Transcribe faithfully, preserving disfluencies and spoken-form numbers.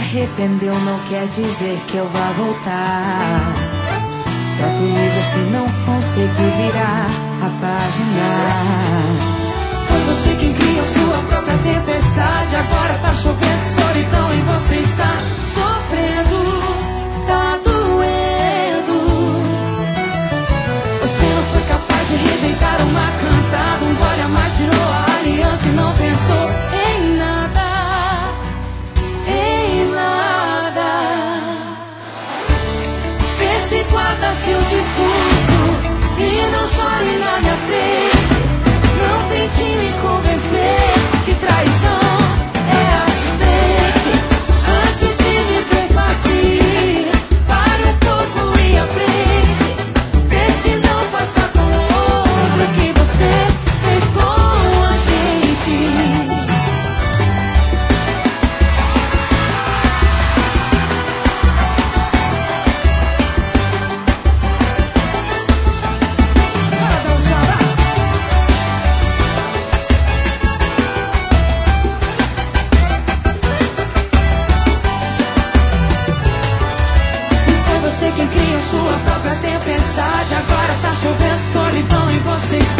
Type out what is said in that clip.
arrependeu não quer dizer que eu vá voltar. Troca o livro se não conseguir virar a página. Foi você quem criou sua própria tempestade. Agora tá chovendo solidão e você está sofrendo. Tá doendo. Você não foi capaz de rejeitar uma cantada. Um gole a mais tirou a aliança e não pensou em nada. Em nada. Vê se guarda seu discurso e não chore na minha frente. Não tente me convencer que traição é acidente. Antes de me ver partir, pare um pouco e aprende. Vê se não faça com outro o que você fez com a gente. Quem cria sua própria tempestade. Agora tá chovendo solidão e você está